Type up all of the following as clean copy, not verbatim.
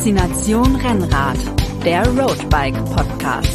Faszination Rennrad, der Roadbike Podcast.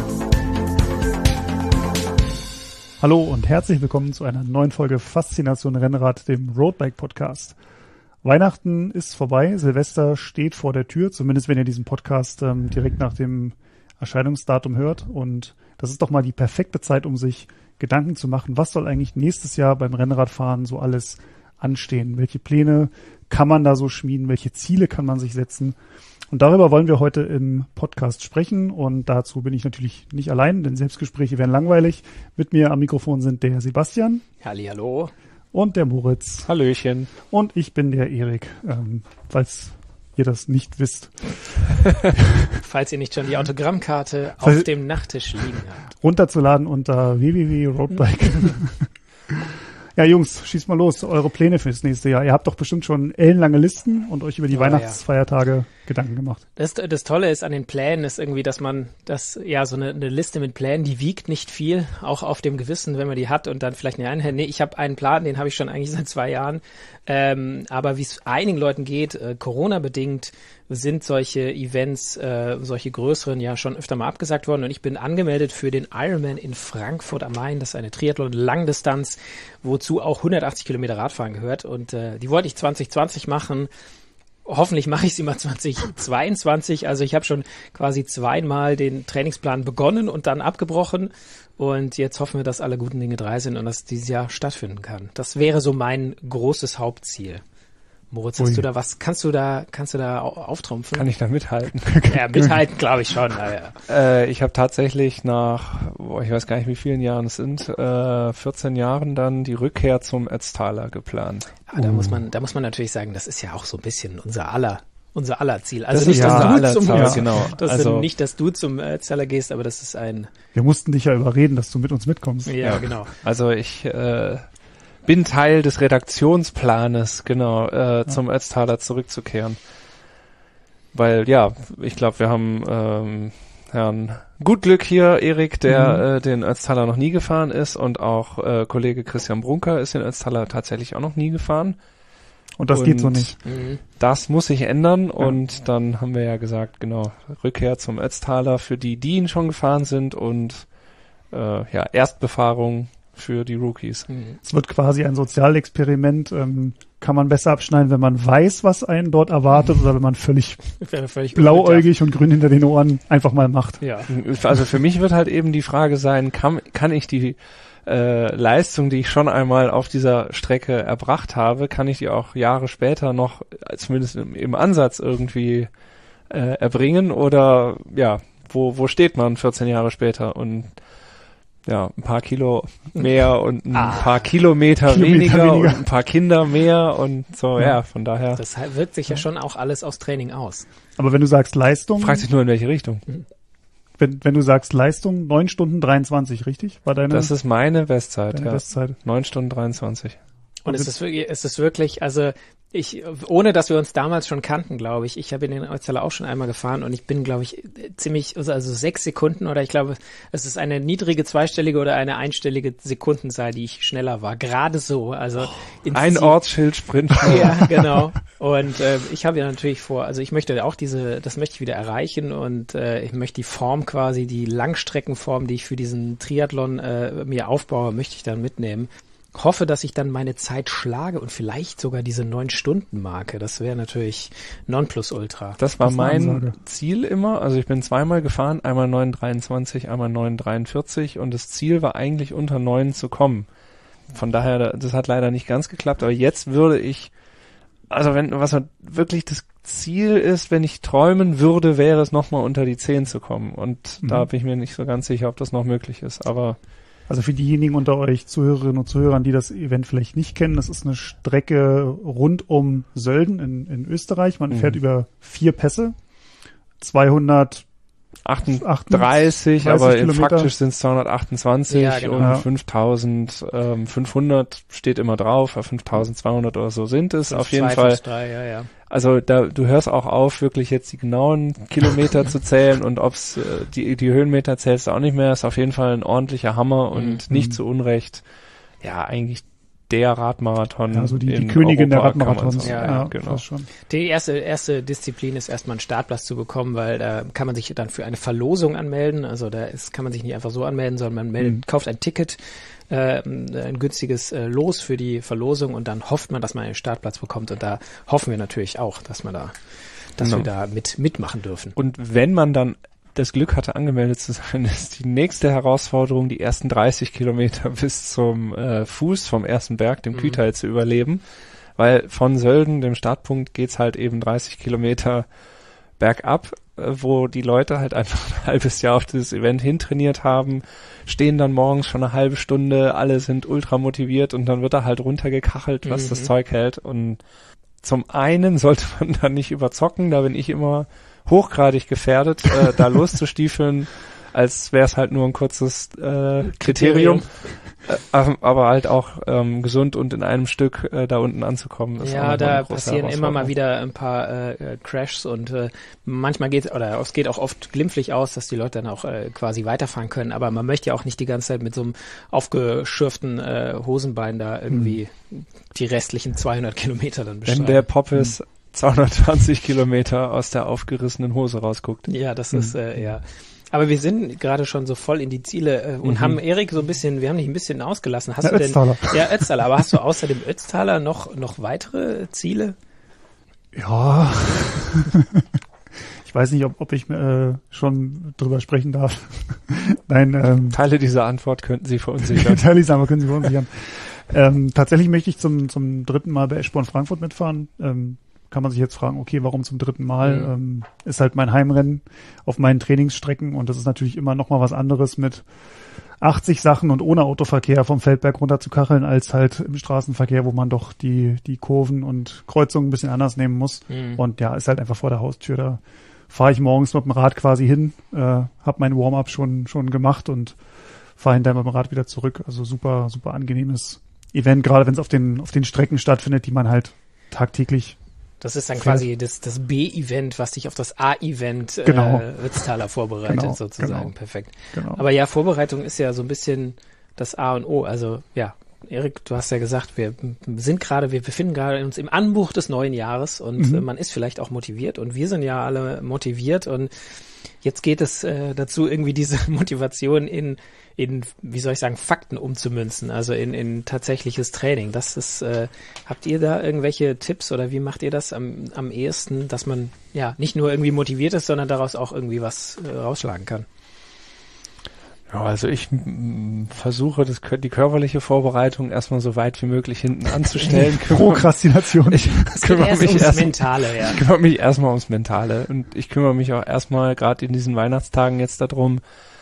Hallo und herzlich willkommen zu einer neuen Folge Faszination Rennrad, dem Roadbike Podcast. Weihnachten ist vorbei, Silvester steht vor der Tür, zumindest wenn ihr diesen Podcast direkt nach dem Erscheinungsdatum hört. Und das ist doch mal die perfekte Zeit, um sich Gedanken zu machen, was soll eigentlich nächstes Jahr beim Rennradfahren so alles anstehen? Welche Pläne kann man da so schmieden? Welche Ziele kann man sich setzen? Und darüber wollen wir heute im Podcast sprechen. Und dazu bin ich natürlich nicht allein, denn Selbstgespräche wären langweilig. Mit mir am Mikrofon sind der Sebastian. Hallihallo. Und der Moritz. Hallöchen. Und ich bin der Erik, falls ihr das nicht wisst. Falls ihr nicht schon die Autogrammkarte auf dem Nachttisch liegen habt. Runterzuladen unter www.roadbike. Ja, Jungs, schießt mal los. Eure Pläne fürs nächste Jahr. Ihr habt doch bestimmt schon ellenlange Listen und euch über die Weihnachtsfeiertage Gedanken gemacht. Das Tolle ist an den Plänen ist irgendwie, dass man so eine Liste mit Plänen, die wiegt nicht viel, auch auf dem Gewissen, wenn man die hat und dann vielleicht nicht einhält. Nee, ich habe einen Plan, den habe ich schon eigentlich seit 2 Jahren. Aber wie es einigen Leuten geht, Corona-bedingt, sind solche Events, solche größeren ja schon öfter mal abgesagt worden und ich bin angemeldet für den Ironman in Frankfurt am Main. Das ist eine Triathlon-Langdistanz, wozu auch 180 Kilometer Radfahren gehört und die wollte ich 2020 machen. Hoffentlich mache ich sie mal 2022. Also ich habe schon quasi 2-mal den Trainingsplan begonnen und dann abgebrochen und jetzt hoffen wir, dass alle guten Dinge 3 sind und dass dieses Jahr stattfinden kann. Das wäre so mein großes Hauptziel. Moritz, hast du da was? Kannst du da auftrumpfen? Kann ich da mithalten? Ja, mithalten glaube ich schon. Ich habe tatsächlich nach, ich weiß gar nicht, wie vielen Jahren es sind, 14 Jahren dann die Rückkehr zum Ötztaler geplant. Ja, da muss man natürlich sagen, das ist ja auch so ein bisschen unser aller Ziel. Also das nicht, dass dass du zum Ötztaler gehst, aber das ist ein... Wir mussten dich ja überreden, dass du mit uns mitkommst. Ja, genau. Also ich bin Teil des Redaktionsplanes, zum Ötztaler zurückzukehren. Weil, ja, ich glaube, wir haben Herrn Gutglück hier, Erik, der den Ötztaler noch nie gefahren ist und auch Kollege Christian Brunker ist den Ötztaler tatsächlich auch noch nie gefahren. Und das geht so nicht. Das muss sich ändern und dann haben wir ja gesagt, Rückkehr zum Ötztaler für die ihn schon gefahren sind und Erstbefahrung für die Rookies. Es wird quasi ein Sozialexperiment. Kann man besser abschneiden, wenn man weiß, was einen dort erwartet oder wenn man völlig blauäugig und grün hinter den Ohren einfach mal macht. Ja. Also für mich wird halt eben die Frage sein, kann ich die Leistung, die ich schon einmal auf dieser Strecke erbracht habe, kann ich die auch Jahre später noch, zumindest im Ansatz irgendwie erbringen oder wo steht man 14 Jahre später und ein paar Kilo mehr und ein paar Kilometer weniger und ein paar Kinder mehr und so, von daher. Das wirkt sich ja schon auch alles aufs Training aus. Aber wenn du sagst Leistung... Fragt sich nur, in welche Richtung. Wenn du sagst Leistung, 9 Stunden 23, richtig? Das ist meine Bestzeit, Bestzeit. 9 Stunden 23. Und es ist wirklich, also ohne dass wir uns damals schon kannten, glaube ich. Ich habe in den Ötztaler auch schon einmal gefahren und ich bin, glaube ich, also 6 Sekunden oder ich glaube, es ist eine niedrige zweistellige oder eine einstellige Sekundenzahl, die ich schneller war. Gerade so, also ein Ortsschildsprint. Ja, genau. Und ich habe ja natürlich ich möchte auch das möchte ich wieder erreichen und ich möchte die Form quasi, die Langstreckenform, die ich für diesen Triathlon mir aufbaue, möchte ich dann mitnehmen. Hoffe, dass ich dann meine Zeit schlage und vielleicht sogar diese 9-Stunden-Marke. Das wäre natürlich Nonplusultra. Das war mein Ziel immer. Also ich bin 2-mal gefahren, einmal 9,23, einmal 9,43 und das Ziel war eigentlich unter 9 zu kommen. Von daher, das hat leider nicht ganz geklappt, aber jetzt würde ich, also was wirklich das Ziel ist, wenn ich träumen würde, wäre es nochmal unter die 10 zu kommen und da bin ich mir nicht so ganz sicher, ob das noch möglich ist, aber... Also für diejenigen unter euch Zuhörerinnen und Zuhörern, die das Event vielleicht nicht kennen, das ist eine Strecke rund um Sölden in Österreich. Man fährt über 4 Pässe, 238, aber Kilometer. Faktisch sind es 228 und 5500 steht immer drauf, 5200 oder so sind es auf jeden Fall. 3, Also du hörst auch auf, wirklich jetzt die genauen Kilometer zu zählen und ob's die Höhenmeter zählst du auch nicht mehr. Ist auf jeden Fall ein ordentlicher Hammer und nicht zu Unrecht. Ja, eigentlich der Radmarathon. Also die in Königin der Europa, Radmarathons. Ja, genau. fast schon. Die erste Disziplin ist erstmal einen Startplatz zu bekommen, weil da kann man sich dann für eine Verlosung anmelden. Also kann man sich nicht einfach so anmelden, sondern man kauft ein Ticket, ein günstiges Los für die Verlosung und dann hofft man, dass man einen Startplatz bekommt. Und da hoffen wir natürlich auch, dass wir da mitmachen dürfen. Und wenn man dann das Glück hatte, angemeldet zu sein, ist die nächste Herausforderung, die ersten 30 Kilometer bis zum Fuß vom ersten Berg, dem Kühtal, zu überleben. Weil von Sölden, dem Startpunkt, geht's halt eben 30 Kilometer bergab, wo die Leute halt einfach ein halbes Jahr auf dieses Event hintrainiert haben, stehen dann morgens schon eine halbe Stunde, alle sind ultra motiviert und dann wird da halt runtergekachelt, was das Zeug hält. Und zum einen sollte man da nicht überzocken, da bin ich immer hochgradig gefährdet, da loszustiefeln, als wäre es halt nur ein kurzes Kriterium. Aber halt auch gesund und in einem Stück da unten anzukommen. Ist ja, da passieren immer mal wieder ein paar Crashs und manchmal es geht auch oft glimpflich aus, dass die Leute dann auch quasi weiterfahren können, aber man möchte ja auch nicht die ganze Zeit mit so einem aufgeschürften Hosenbein da irgendwie die restlichen 200 Kilometer dann bestreiten. Wenn der Poppes 220 Kilometer aus der aufgerissenen Hose rausguckt. Ja, das ist, ja. Aber wir sind gerade schon so voll in die Ziele und haben Erik wir haben dich ein bisschen ausgelassen. Hast du denn? Ötztaler. Ja, Ötztaler. Aber hast du außer dem Ötztaler noch weitere Ziele? Ja. Ich weiß nicht, ob ich schon drüber sprechen darf. Nein, Teile dieser Antwort könnten Sie verunsichern. Teile dieser Antwort können Sie verunsichern. Tatsächlich möchte ich zum dritten Mal bei Eschborn Frankfurt mitfahren. Kann man sich jetzt fragen, okay, warum zum dritten Mal? Ist halt mein Heimrennen auf meinen Trainingsstrecken und das ist natürlich immer noch mal was anderes mit 80 Sachen und ohne Autoverkehr vom Feldberg runter zu kacheln, als halt im Straßenverkehr, wo man doch die Kurven und Kreuzungen ein bisschen anders nehmen muss. Und ja, ist halt einfach vor der Haustür. Da fahre ich morgens mit dem Rad quasi hin, habe mein Warm-up schon gemacht und fahre hinterher mit dem Rad wieder zurück. Also super, super angenehmes Event, gerade wenn es auf den Strecken stattfindet, die man halt tagtäglich. Das ist dann quasi das B-Event, was dich auf das A-Event Ötztaler vorbereitet, sozusagen. Genau. Perfekt. Genau. Aber ja, Vorbereitung ist ja so ein bisschen das A und O. Also ja, Erik, du hast ja gesagt, wir befinden gerade uns im Anbruch des neuen Jahres und man ist vielleicht auch motiviert und wir sind ja alle motiviert und jetzt geht es dazu, irgendwie diese Motivation in, wie soll ich sagen, Fakten umzumünzen, also in tatsächliches Training. Das ist, habt ihr da irgendwelche Tipps oder wie macht ihr das am ehesten, dass man ja nicht nur irgendwie motiviert ist, sondern daraus auch irgendwie was rausschlagen kann? Ja, also ich versuche die körperliche Vorbereitung erstmal so weit wie möglich hinten anzustellen. Prokrastination. Ich kümmere mich erstmal ums Mentale und ich kümmere mich auch erstmal gerade in diesen Weihnachtstagen jetzt darum,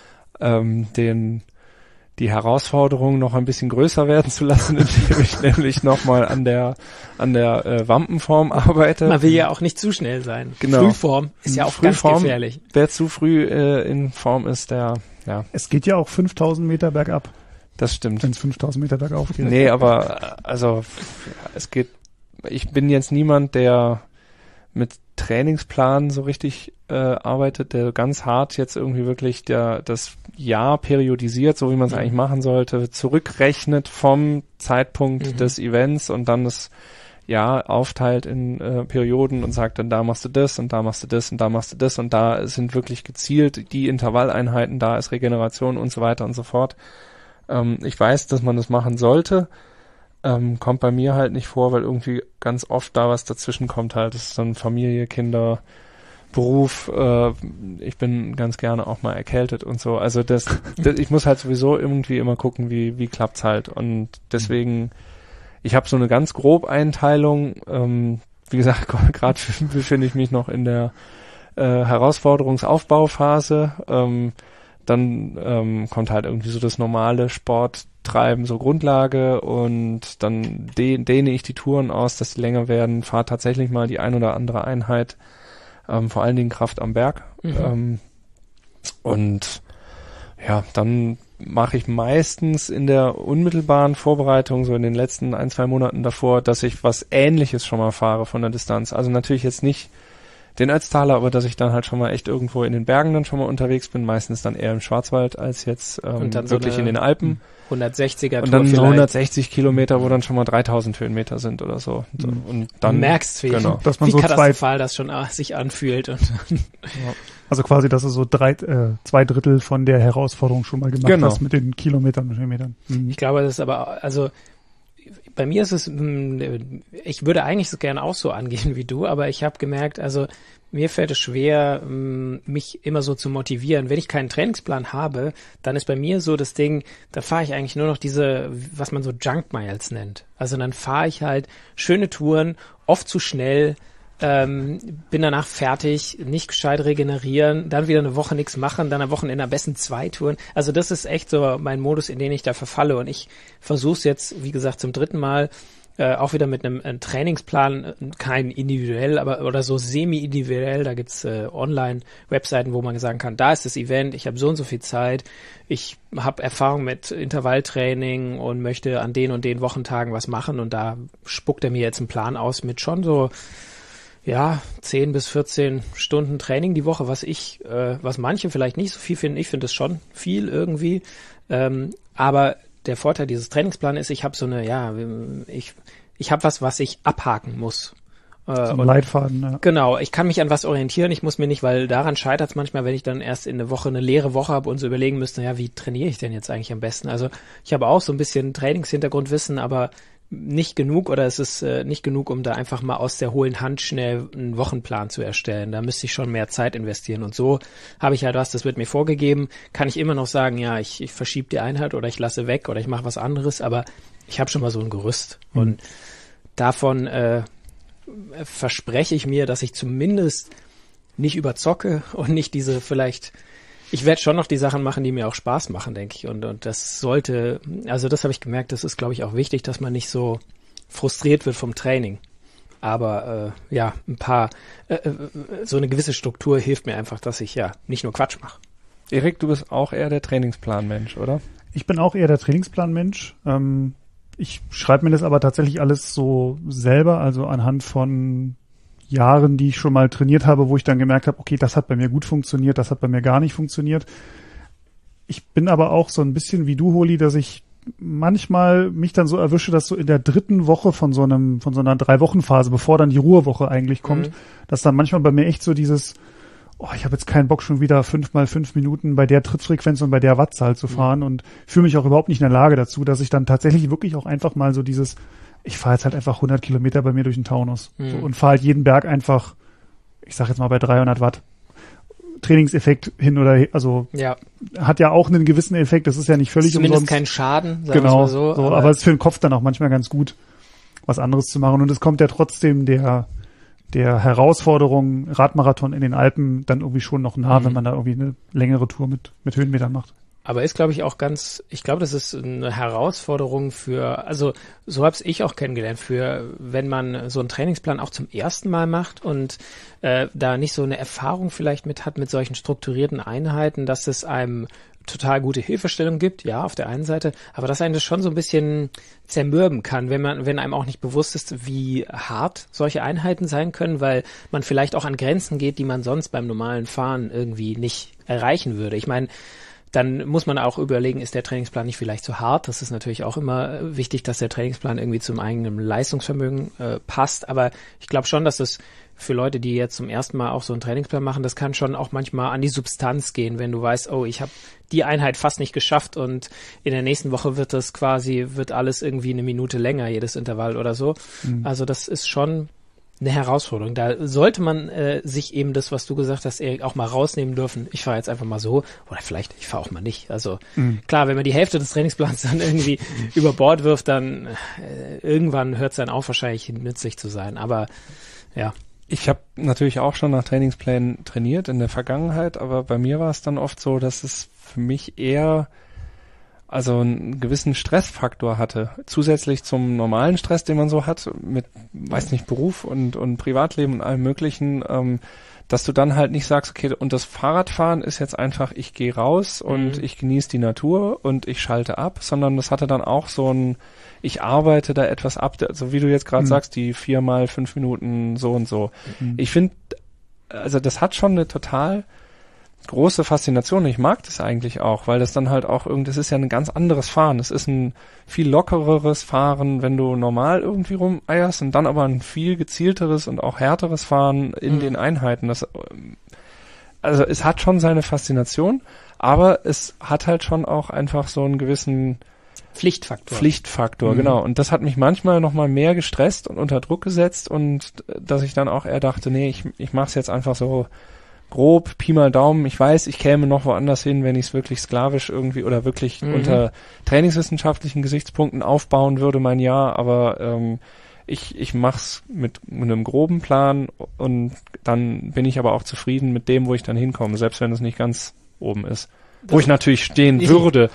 die Herausforderung noch ein bisschen größer werden zu lassen, indem ich nämlich nochmal an der Wampenform arbeite. Man will ja auch nicht zu schnell sein. Genau. Frühform ist ja auch ganz gefährlich. Wer zu früh in Form ist, der, ja. Es geht ja auch 5000 Meter bergab. Das stimmt. Wenn es 5000 Meter bergauf geht. Nee, aber also ich bin jetzt niemand, der mit Trainingsplan so richtig arbeitet, der ganz hart jetzt irgendwie wirklich das Jahr periodisiert, so wie man es eigentlich machen sollte, zurückrechnet vom Zeitpunkt des Events und dann das Jahr aufteilt in Perioden und sagt dann, da machst du das und da machst du das und da machst du das und da sind wirklich gezielt die Intervalleinheiten, da ist Regeneration und so weiter und so fort. Ich weiß, dass man das machen sollte, kommt bei mir halt nicht vor, weil irgendwie ganz oft da was dazwischen kommt halt. Das ist dann Familie, Kinder, Beruf. Ich bin ganz gerne auch mal erkältet und so. Also ich muss halt sowieso irgendwie immer gucken, wie klappt's halt. Und deswegen, ich habe so eine ganz grob Einteilung. Wie gesagt, gerade befinde ich mich noch in der Herausforderungsaufbauphase. Dann kommt halt irgendwie so das normale Sporttreiben, so Grundlage und dann dehne ich die Touren aus, dass die länger werden, fahre tatsächlich mal die ein oder andere Einheit, vor allen Dingen Kraft am Berg. Und ja, dann mache ich meistens in der unmittelbaren Vorbereitung, so in den letzten 1-2 Monaten davor, dass ich was Ähnliches schon mal fahre von der Distanz. Also natürlich jetzt nicht den Ötztaler, aber dass ich dann halt schon mal echt irgendwo in den Bergen dann schon mal unterwegs bin, meistens dann eher im Schwarzwald als jetzt und dann wirklich in den Alpen. 160er und dann Tour 160 Kilometer, wo dann schon mal 3000 Höhenmeter sind oder so. Und dann du merkst, genau. Dass man wie so katastrophal das schon sich anfühlt. Und Also quasi, dass du so 2 Drittel von der Herausforderung schon mal gemacht Genau. hast mit den Kilometern und Höhenmetern. ich glaube, das ist aber, also bei mir ist es, ich würde eigentlich so gerne auch so angehen wie du, aber ich habe gemerkt, also mir fällt es schwer, mich immer so zu motivieren. Wenn ich keinen Trainingsplan habe, dann ist bei mir so das Ding, da fahre ich eigentlich nur noch diese, was man so Junk Miles nennt. Also dann fahre ich halt schöne Touren, oft zu schnell, bin danach fertig, nicht gescheit regenerieren, dann wieder eine Woche nichts machen, dann am Wochenende am besten 2 Touren. Also das ist echt so mein Modus, in den ich da verfalle. Und ich versuche es jetzt, wie gesagt, zum 3. Mal auch wieder mit einem Trainingsplan, kein individuell, aber oder so semi-individuell. Da gibt's Online-Webseiten, wo man sagen kann, da ist das Event, ich habe so und so viel Zeit, ich habe Erfahrung mit Intervalltraining und möchte an den und den Wochentagen was machen. Und da spuckt er mir jetzt einen Plan aus mit schon so 10 bis 14 Stunden Training die Woche, was manche vielleicht nicht so viel finden. Ich finde es schon viel irgendwie. Aber der Vorteil dieses Trainingsplans ist, ich habe so eine, ich habe was ich abhaken muss. Zum Leitfaden, ja. Genau, ich kann mich an was orientieren. Ich muss mir nicht, weil daran scheitert es manchmal, wenn ich dann erst in der Woche eine leere Woche habe und so überlegen müsste, wie trainiere ich denn jetzt eigentlich am besten? Also ich habe auch so ein bisschen Trainingshintergrundwissen, aber nicht genug, oder es ist nicht genug, um da einfach mal aus der hohlen Hand schnell einen Wochenplan zu erstellen. Da müsste ich schon mehr Zeit investieren. Und so habe ich halt das wird mir vorgegeben, kann ich immer noch sagen, ich verschiebe die Einheit oder ich lasse weg oder ich mache was anderes, aber ich habe schon mal so ein Gerüst. Und davon verspreche ich mir, dass ich zumindest nicht überzocke und nicht diese ich werde schon noch die Sachen machen, die mir auch Spaß machen, denke ich. Und das sollte, also das habe ich gemerkt, das ist, glaube ich, auch wichtig, dass man nicht so frustriert wird vom Training. Aber ein paar, so eine gewisse Struktur hilft mir einfach, dass ich nicht nur Quatsch mache. Erik, du bist auch eher der Trainingsplanmensch, oder? Ich bin auch eher der Trainingsplanmensch. Ich schreibe mir das aber tatsächlich alles so selber, also anhand von Jahren, die ich schon mal trainiert habe, wo ich dann gemerkt habe, okay, das hat bei mir gut funktioniert, das hat bei mir gar nicht funktioniert. Ich bin aber auch so ein bisschen wie du, Holi, dass ich manchmal mich dann so erwische, dass so in der 3. Woche von so einer 3-Wochen-Phase, bevor dann die Ruhewoche eigentlich kommt, dass dann manchmal bei mir echt so dieses, ich habe jetzt keinen Bock, schon wieder 5 mal 5 Minuten bei der Trittfrequenz und bei der Wattzahl zu fahren und fühle mich auch überhaupt nicht in der Lage dazu, dass ich dann tatsächlich wirklich auch einfach mal so dieses, ich fahre jetzt halt einfach 100 Kilometer bei mir durch den Taunus so, und fahre halt jeden Berg einfach, ich sag jetzt mal bei 300 Watt Trainingseffekt hin oder her, also hat ja auch einen gewissen Effekt, das ist ja nicht völlig zumindest umsonst. Kein Schaden, sagen wir Genau, mal so. Aber es ist für den Kopf dann auch manchmal ganz gut, was anderes zu machen und es kommt ja trotzdem der Herausforderung Radmarathon in den Alpen dann irgendwie schon noch nah, wenn man da irgendwie eine längere Tour mit Höhenmetern macht. Aber ist, glaube ich, auch ich glaube, das ist eine Herausforderung also so habe ich auch kennengelernt, wenn man so einen Trainingsplan auch zum ersten Mal macht und da nicht so eine Erfahrung vielleicht mit solchen strukturierten Einheiten, dass es einem total gute Hilfestellung gibt, auf der einen Seite, aber dass einen das schon so ein bisschen zermürben kann, wenn einem auch nicht bewusst ist, wie hart solche Einheiten sein können, weil man vielleicht auch an Grenzen geht, die man sonst beim normalen Fahren irgendwie nicht erreichen würde. Ich meine, dann muss man auch überlegen, ist der Trainingsplan nicht vielleicht zu hart? Das ist natürlich auch immer wichtig, dass der Trainingsplan irgendwie zum eigenen Leistungsvermögen passt. Aber ich glaube schon, dass das für Leute, die jetzt zum ersten Mal auch so einen Trainingsplan machen, das kann schon auch manchmal an die Substanz gehen, wenn du weißt, ich habe die Einheit fast nicht geschafft und in der nächsten Woche wird alles irgendwie 1 Minute länger, jedes Intervall oder so. Also das ist schon eine Herausforderung. Da sollte man sich eben das, was du gesagt hast, auch mal rausnehmen dürfen. Ich fahre jetzt einfach mal so oder vielleicht, ich fahre auch mal nicht. Also klar, wenn man die Hälfte des Trainingsplans dann irgendwie über Bord wirft, dann irgendwann hört es dann auf, wahrscheinlich nützlich zu sein. Aber Ich habe natürlich auch schon nach Trainingsplänen trainiert in der Vergangenheit, aber bei mir war es dann oft so, dass es für mich eher einen gewissen Stressfaktor hatte. Zusätzlich zum normalen Stress, den man so hat, mit, Beruf und Privatleben und allem Möglichen, dass du dann halt nicht sagst, okay, und das Fahrradfahren ist jetzt einfach, ich gehe raus und ich genieße die Natur und ich schalte ab, sondern das hatte dann auch ich arbeite da etwas ab, also wie du jetzt gerade sagst, die 4 mal 5 Minuten so und so. Ich finde, also das hat schon eine total große Faszination. Ich mag das eigentlich auch, weil das dann halt auch das ist ja ein ganz anderes Fahren. Es ist ein viel lockereres Fahren, wenn du normal irgendwie rumeierst und dann aber ein viel gezielteres und auch härteres Fahren in den Einheiten. Also es hat schon seine Faszination, aber es hat halt schon auch einfach so einen gewissen Pflichtfaktor, genau. Und das hat mich manchmal noch mal mehr gestresst und unter Druck gesetzt und dass ich dann auch eher dachte, nee, ich mach's jetzt einfach so grob, Pi mal Daumen. Ich weiß, ich käme noch woanders hin, wenn ich es wirklich sklavisch irgendwie oder wirklich unter trainingswissenschaftlichen Gesichtspunkten aufbauen würde, mein Jahr, aber ich mach's mit einem groben Plan und dann bin ich aber auch zufrieden mit dem, wo ich dann hinkomme, selbst wenn es nicht ganz oben ist. Wo ich natürlich stehen würde.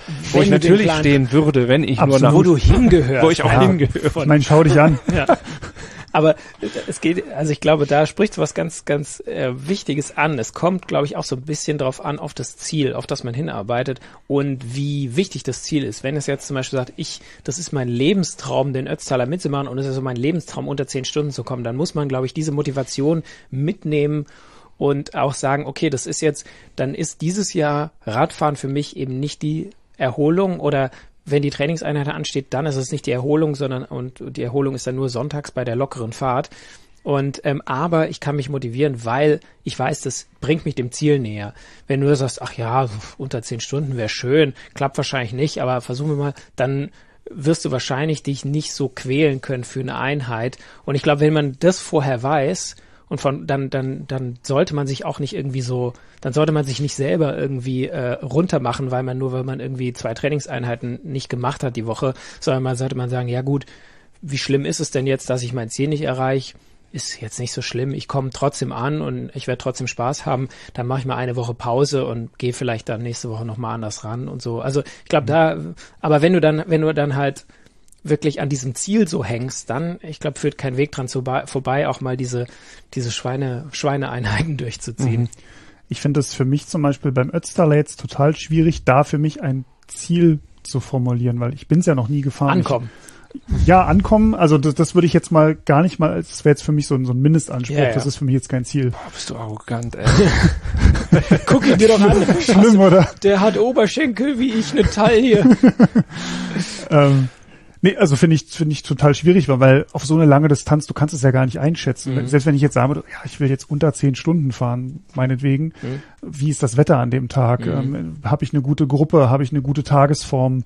Wenn ich absolut, nur nach... Wo du hingehörst. Wo ich auch hingehöre. Ich meine, schau dich an. Ja. Aber es geht, also ich glaube, da spricht was ganz, ganz Wichtiges an. Es kommt, glaube ich, auch so ein bisschen drauf an, auf das Ziel, auf das man hinarbeitet und wie wichtig das Ziel ist. Wenn es jetzt zum Beispiel sagt, das ist mein Lebenstraum, den Ötztaler mitzumachen und es ist so mein Lebenstraum, unter 10 Stunden zu kommen, dann muss man, glaube ich, diese Motivation mitnehmen und auch sagen, okay, dann ist dieses Jahr Radfahren für mich eben nicht die Erholung oder wenn die Trainingseinheit ansteht, dann ist es nicht die Erholung, und die Erholung ist dann nur sonntags bei der lockeren Fahrt. Aber ich kann mich motivieren, weil ich weiß, das bringt mich dem Ziel näher. Wenn du sagst, ach ja, unter 10 Stunden wäre schön, klappt wahrscheinlich nicht, aber versuchen wir mal, dann wirst du wahrscheinlich dich nicht so quälen können für eine Einheit. Und ich glaube, wenn man das vorher weiß, und dann sollte man sich auch nicht irgendwie dann sollte man sich nicht selber irgendwie runtermachen, weil man irgendwie 2 Trainingseinheiten nicht gemacht hat die Woche, sondern sollte man sagen, ja gut, wie schlimm ist es denn jetzt, dass ich mein Ziel nicht erreiche? Ist jetzt nicht so schlimm, ich komme trotzdem an und ich werde trotzdem Spaß haben, dann mache ich mal eine Woche Pause und gehe vielleicht dann nächste Woche nochmal anders ran und so. Also ich glaube aber wenn du dann halt wirklich an diesem Ziel so hängst, dann, ich glaube, führt kein Weg dran vorbei, auch mal diese Schweineeinheiten durchzuziehen. Ich finde es für mich zum Beispiel beim Ötztaler jetzt total schwierig, da für mich ein Ziel zu formulieren, weil ich bin es ja noch nie gefahren. Ankommen, also das würde ich jetzt mal gar nicht mal, das wäre jetzt für mich so ein Mindestanspruch, ja. Das ist für mich jetzt kein Ziel. Boah, bist du arrogant, ey. Guck ihn dir doch an. Schlimm, oder? Der hat Oberschenkel wie ich, eine Taille. Nee, also finde ich total schwierig, weil auf so eine lange Distanz, du kannst es ja gar nicht einschätzen. Selbst wenn ich jetzt sagen würde, ja, ich will jetzt unter 10 Stunden fahren, meinetwegen, wie ist das Wetter an dem Tag? Habe ich eine gute Gruppe? Habe ich eine gute Tagesform?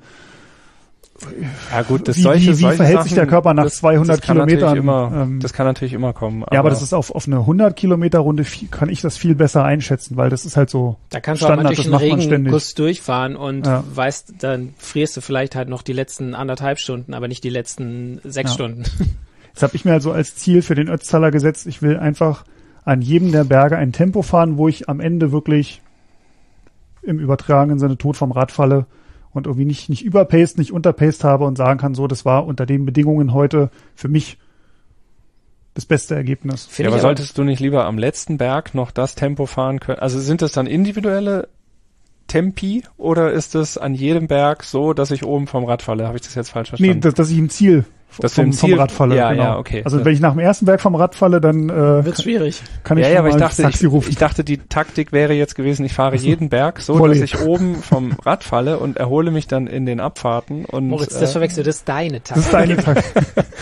Ja gut, wie verhält sich der Körper nach 200 Kilometern? Das kann natürlich immer kommen. Aber das ist auf eine 100 Kilometer Runde kann ich das viel besser einschätzen, weil das ist halt so da kannst Standard, du auch mal durch einen Regenguss durchfahren und weißt, dann frierst du vielleicht halt noch die letzten 1,5 Stunden, aber nicht die letzten 6 Stunden. Jetzt habe ich mir also als Ziel für den Ötztaler gesetzt, ich will einfach an jedem der Berge ein Tempo fahren, wo ich am Ende wirklich im übertragenen Sinne tot vom Rad falle und irgendwie nicht überpaced, nicht unterpaced habe und sagen kann, so, das war unter den Bedingungen heute für mich das beste Ergebnis. Ja, aber solltest du nicht lieber am letzten Berg noch das Tempo fahren können? Also sind das dann individuelle Tempi oder ist das an jedem Berg so, dass ich oben vom Rad falle? Habe ich das jetzt falsch verstanden? Nee, dass ich im Ziel vom Rad falle. Ja, genau. Ja, okay. Also wenn ich nach dem ersten Berg vom Rad falle, dann wird's schwierig. Kann ich aber Taxi rufen. Ich dachte, die Taktik wäre jetzt gewesen, ich fahre jeden Berg so, dass ich oben vom Rad falle und erhole mich dann in den Abfahrten. Und, Moritz, das verwechselt, das ist deine Taktik. Das ist deine Taktik.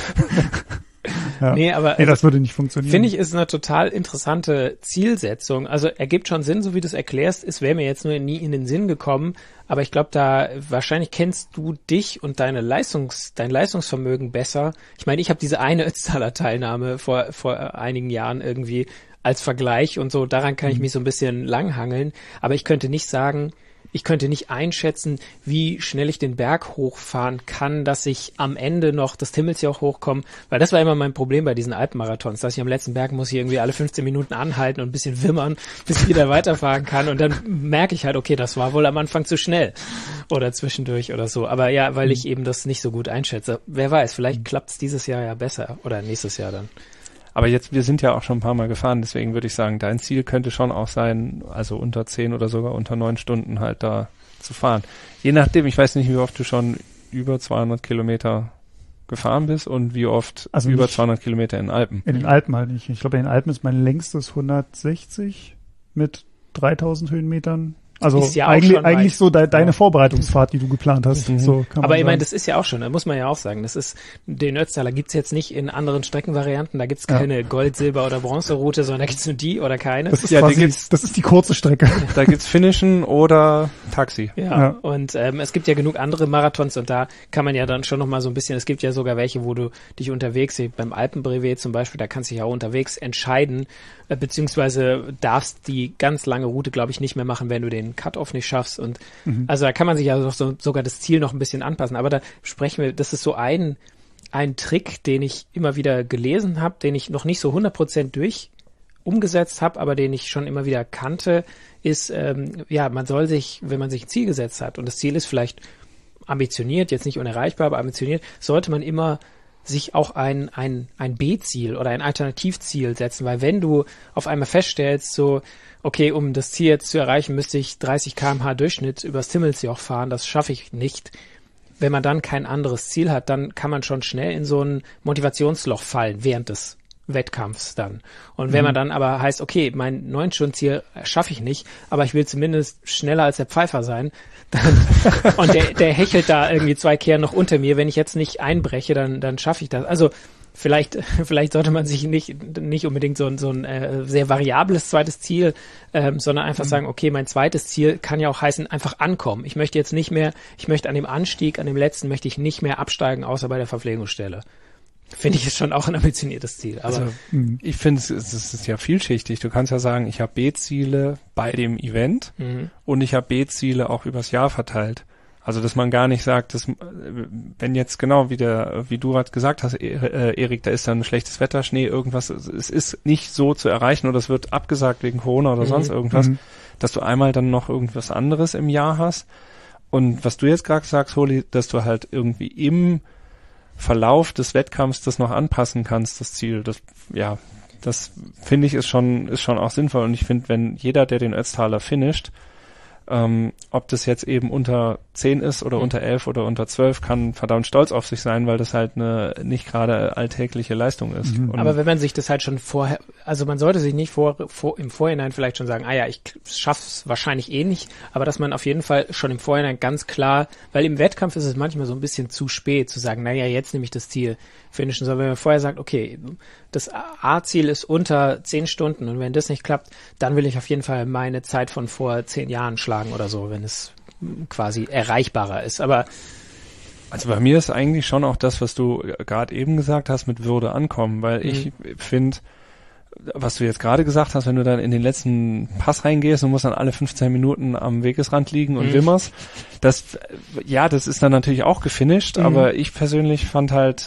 Ja. Nee, das würde nicht funktionieren. Finde ich, ist eine total interessante Zielsetzung. Also ergibt schon Sinn, so wie du es erklärst. Es wäre mir jetzt nur nie in den Sinn gekommen. Aber ich glaube, wahrscheinlich kennst du dich und dein Leistungsvermögen besser. Ich meine, ich habe diese eine Ötztaler Teilnahme vor einigen Jahren irgendwie als Vergleich und so. Daran kann ich mich so ein bisschen langhangeln. Aber ich könnte nicht einschätzen, wie schnell ich den Berg hochfahren kann, dass ich am Ende noch das Timmelsjoch hochkomme, weil das war immer mein Problem bei diesen Alpenmarathons, dass ich am letzten Berg muss ich irgendwie alle 15 Minuten anhalten und ein bisschen wimmern, bis ich wieder weiterfahren kann und dann merke ich halt, okay, das war wohl am Anfang zu schnell oder zwischendurch oder so, aber ja, weil ich eben das nicht so gut einschätze. Wer weiß, vielleicht klappt's dieses Jahr ja besser oder nächstes Jahr dann. Aber wir sind ja auch schon ein paar Mal gefahren, deswegen würde ich sagen, dein Ziel könnte schon auch sein, also unter 10 oder sogar unter 9 Stunden halt da zu fahren. Je nachdem, ich weiß nicht, wie oft du schon über 200 Kilometer gefahren bist und wie oft über 200 Kilometer in den Alpen. In den Alpen halt nicht. Ich glaube, in den Alpen ist mein längstes 160 mit 3000 Höhenmetern. Also ist ja eigentlich so deine Vorbereitungsfahrt, die du geplant hast. So kann man Aber ich sagen. meine, das ist ja auch schon, da muss man ja auch sagen, den Ötztaler gibt's jetzt nicht in anderen Streckenvarianten, da gibt's keine Gold-, Silber- oder Bronze-Route, sondern da gibt's nur die oder keine. Das ist das ist die kurze Strecke. Da gibt's Finishen oder Taxi. Ja. Und es gibt ja genug andere Marathons und da kann man ja dann schon noch mal so ein bisschen, es gibt ja sogar welche, wo du dich unterwegs, beim Alpenbrevet zum Beispiel, da kannst du dich ja auch unterwegs entscheiden, beziehungsweise darfst die ganz lange Route, glaube ich, nicht mehr machen, wenn du den Cut-Off nicht schaffst. Und also da kann man sich ja sogar das Ziel noch ein bisschen anpassen. Aber da sprechen wir, das ist so ein Trick, den ich immer wieder gelesen habe, den ich noch nicht so 100% umgesetzt habe, aber den ich schon immer wieder kannte, ist, man soll sich, wenn man sich ein Ziel gesetzt hat und das Ziel ist vielleicht ambitioniert, jetzt nicht unerreichbar, aber ambitioniert, sollte man immer sich auch ein B-Ziel oder ein Alternativziel setzen, weil wenn du auf einmal feststellst, so, okay, um das Ziel jetzt zu erreichen, müsste ich 30 km/h Durchschnitt übers Timmelsjoch fahren, das schaffe ich nicht. Wenn man dann kein anderes Ziel hat, dann kann man schon schnell in so ein Motivationsloch fallen während des Wettkampfs dann. Und wenn man dann aber heißt, okay, mein 9-Stunden-Ziel schaffe ich nicht, aber ich will zumindest schneller als der Pfeifer sein, dann, und der hechelt da irgendwie 2 Kehren noch unter mir, wenn ich jetzt nicht einbreche, dann schaffe ich das. Also vielleicht sollte man sich nicht unbedingt so ein sehr variables zweites Ziel, sondern einfach sagen, okay, mein zweites Ziel kann ja auch heißen, einfach ankommen. Ich möchte an dem Anstieg, an dem letzten möchte ich nicht mehr absteigen, außer bei der Verpflegungsstelle. Finde ich, ist schon auch ein ambitioniertes Ziel. Aber also, ich finde, es ist ja vielschichtig. Du kannst ja sagen, ich habe B-Ziele bei dem Event und ich habe B-Ziele auch übers Jahr verteilt. Also, dass man gar nicht sagt, dass, wenn jetzt genau wie du gerade gesagt hast, Erik, da ist dann schlechtes Wetter, Schnee, irgendwas, es ist nicht so zu erreichen oder es wird abgesagt wegen Corona oder sonst irgendwas, dass du einmal dann noch irgendwas anderes im Jahr hast. Und was du jetzt gerade sagst, Holi, dass du halt irgendwie im Verlauf des Wettkampfs das noch anpassen kannst, das Ziel, das finde ich ist schon auch sinnvoll und ich finde, wenn jeder, der den Ötztaler finisht, ob das jetzt eben unter 10 ist oder unter 11 oder unter 12, kann verdammt stolz auf sich sein, weil das halt eine nicht gerade alltägliche Leistung ist. Aber wenn man sich das halt schon vorher, also man sollte sich nicht im Vorhinein vielleicht schon sagen, ich schaff's wahrscheinlich eh nicht, aber dass man auf jeden Fall schon im Vorhinein ganz klar, weil im Wettkampf ist es manchmal so ein bisschen zu spät zu sagen, jetzt nehme ich das Ziel finishen, sondern wenn man vorher sagt, okay, das A-Ziel ist unter 10 Stunden und wenn das nicht klappt, dann will ich auf jeden Fall meine Zeit von vor 10 Jahren schlagen oder so, wenn es quasi erreichbarer ist. Aber also bei mir ist eigentlich schon auch das, was du gerade eben gesagt hast, mit Würde ankommen, weil ich finde, was du jetzt gerade gesagt hast, wenn du dann in den letzten Pass reingehst und musst dann alle 15 Minuten am Wegesrand liegen und wimmerst, das ist dann natürlich auch gefinisht, aber ich persönlich fand halt,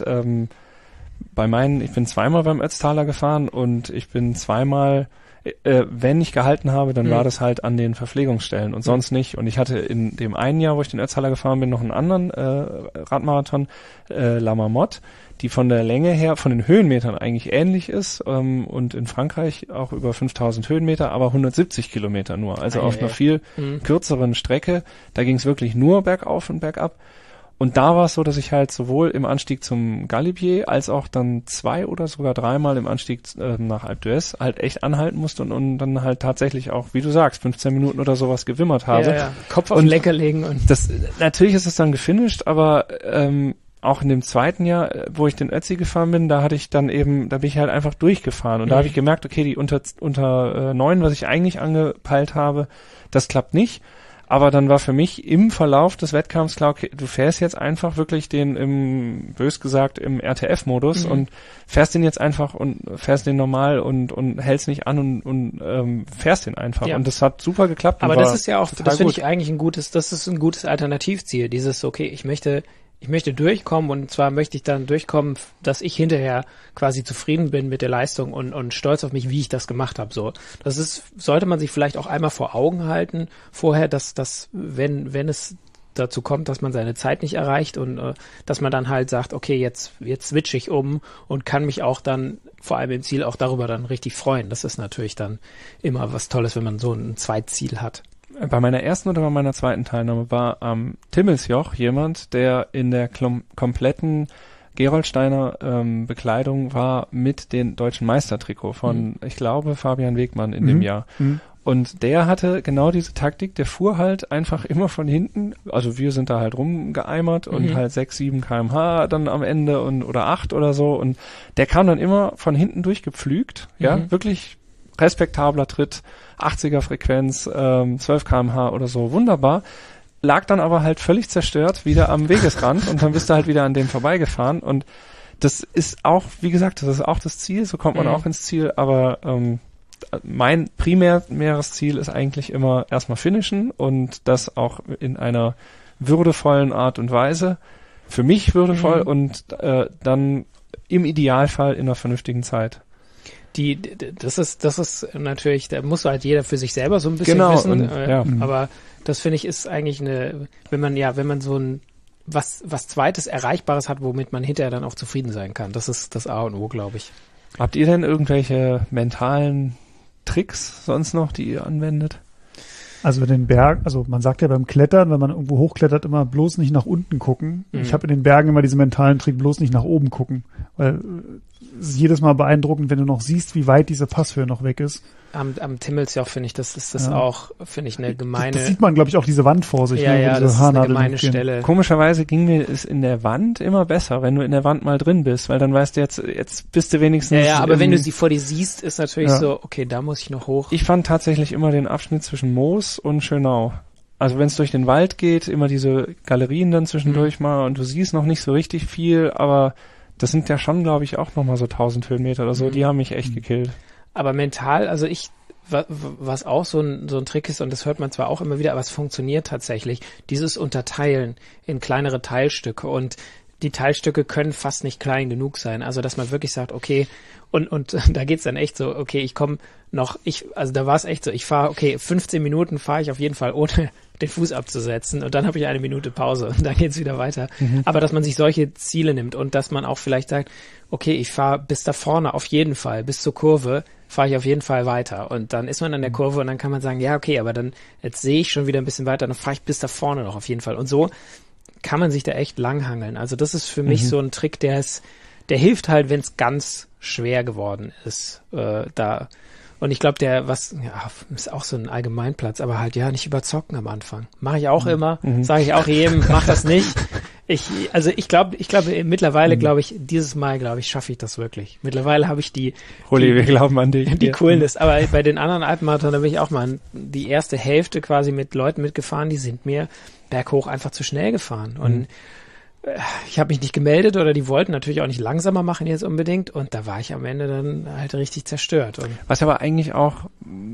ich bin zweimal beim Ötztaler gefahren und ich bin zweimal, wenn ich gehalten habe, dann war das halt an den Verpflegungsstellen und sonst nicht. Und ich hatte in dem einen Jahr, wo ich den Ötztaler gefahren bin, noch einen anderen Radmarathon, La Marmotte, die von der Länge her, von den Höhenmetern eigentlich ähnlich ist und in Frankreich auch über 5000 Höhenmeter, aber 170 Kilometer nur. Also auf einer viel kürzeren Strecke. Da ging es wirklich nur bergauf und bergab. Und da war es so, dass ich halt sowohl im Anstieg zum Galibier als auch dann 2 oder sogar 3-mal im Anstieg nach Alpe d'Huez halt echt anhalten musste und dann halt tatsächlich auch, wie du sagst, 15 Minuten oder sowas gewimmert habe. Ja. Kopf auf den Lenker legen und das natürlich ist es dann gefinisht, aber auch in dem zweiten Jahr, wo ich den Ötzi gefahren bin, da bin ich halt einfach durchgefahren und da habe ich gemerkt, okay, die unter 9, was ich eigentlich angepeilt habe, das klappt nicht. Aber dann war für mich im Verlauf des Wettkampfs klar, okay, du fährst jetzt einfach wirklich im RTF-Modus und fährst den jetzt einfach und fährst den normal und hältst nicht an und fährst den einfach. Ja. Und das hat super geklappt. Aber das ist ja auch, das finde ich eigentlich das ist ein gutes Alternativziel. Dieses, okay, ich möchte durchkommen und zwar möchte ich dann durchkommen, dass ich hinterher quasi zufrieden bin mit der Leistung und stolz auf mich, wie ich das gemacht habe. So, sollte man sich vielleicht auch einmal vor Augen halten vorher, dass wenn es dazu kommt, dass man seine Zeit nicht erreicht und dass man dann halt sagt, okay, jetzt switche ich um und kann mich auch dann vor allem im Ziel auch darüber dann richtig freuen. Das ist natürlich dann immer was Tolles, wenn man so ein Zweitziel hat. Bei meiner ersten oder bei meiner zweiten Teilnahme war am Timmelsjoch jemand, der in der kompletten Gerolsteiner Bekleidung war mit dem deutschen Meistertrikot von, ich glaube, Fabian Wegmann in dem Jahr. Und der hatte genau diese Taktik, der fuhr halt einfach immer von hinten, also wir sind da halt rumgeeimert und halt 6, 7 km/h dann am Ende oder 8 oder so und der kam dann immer von hinten durchgepflügt, ja, wirklich respektabler Tritt, 80er Frequenz, 12 km/h oder so, wunderbar, lag dann aber halt völlig zerstört wieder am Wegesrand und dann bist du halt wieder an dem vorbeigefahren und das ist auch, wie gesagt, das ist auch das Ziel, so kommt man auch ins Ziel, aber mein primäres Ziel ist eigentlich immer erstmal finishen und das auch in einer würdevollen Art und Weise, für mich würdevoll und dann im Idealfall in einer vernünftigen Zeit. Das ist natürlich, da muss halt jeder für sich selber so ein bisschen wissen, aber das finde ich ist eigentlich wenn man so ein was Zweites Erreichbares hat, womit man hinterher dann auch zufrieden sein kann. Das ist das A und O, glaube ich. Habt ihr denn irgendwelche mentalen Tricks sonst noch, die ihr anwendet? Also in den Bergen, also man sagt ja beim Klettern, wenn man irgendwo hochklettert, immer bloß nicht nach unten gucken. Ich habe in den Bergen immer diesen mentalen Trick, bloß nicht nach oben gucken. Weil es ist jedes Mal beeindruckend, wenn du noch siehst, wie weit diese Passhöhe noch weg ist. Am Timmelsjoch finde ich, das ist das auch, finde ich, eine gemeine... Das sieht man, glaube ich, auch diese Wand vor sich. Ja, das ist eine gemeine Stelle. Komischerweise ging mir es in der Wand immer besser, wenn du in der Wand mal drin bist, weil dann weißt du, jetzt bist du wenigstens... Ja, aber wenn du sie vor dir siehst, ist natürlich so, okay, da muss ich noch hoch. Ich fand tatsächlich immer den Abschnitt zwischen Moos und Schönau. Also wenn es durch den Wald geht, immer diese Galerien dann zwischendurch mal und du siehst noch nicht so richtig viel, aber das sind ja schon, glaube ich, auch nochmal so 1000 Höhenmeter oder so, die haben mich echt gekillt. Aber mental, also was auch so ein Trick ist, und das hört man zwar auch immer wieder, aber es funktioniert tatsächlich, dieses Unterteilen in kleinere Teilstücke und die Teilstücke können fast nicht klein genug sein. Also, dass man wirklich sagt, okay, und da geht's dann echt so, okay, ich komme noch, also da war es echt so, ich fahre, okay, 15 Minuten fahre ich auf jeden Fall, ohne den Fuß abzusetzen und dann habe ich 1 Minute Pause und dann geht's wieder weiter. Aber dass man sich solche Ziele nimmt und dass man auch vielleicht sagt, okay, ich fahre bis da vorne auf jeden Fall, bis zur Kurve, fahre ich auf jeden Fall weiter. Und dann ist man an der Kurve und dann kann man sagen, ja, okay, aber dann, jetzt sehe ich schon wieder ein bisschen weiter, dann fahre ich bis da vorne noch auf jeden Fall. Und so kann man sich da echt langhangeln. Also das ist für mich so ein Trick, der hilft halt, wenn es ganz schwer geworden ist, da. Und ich glaube, ist auch so ein Allgemeinplatz, aber halt, nicht überzocken am Anfang. Mache ich auch immer, sage ich auch jedem, mach das nicht. Ich glaube, mittlerweile, dieses Mal, schaffe ich das wirklich. Mittlerweile habe ich wir glauben an dich. Die Coolness. Aber bei den anderen Alpenmarathon, da bin ich auch mal die erste Hälfte quasi mit Leuten mitgefahren, die sind mir berghoch einfach zu schnell gefahren. Und ich habe mich nicht gemeldet oder die wollten natürlich auch nicht langsamer machen jetzt unbedingt und da war ich am Ende dann halt richtig zerstört. Und was aber eigentlich auch,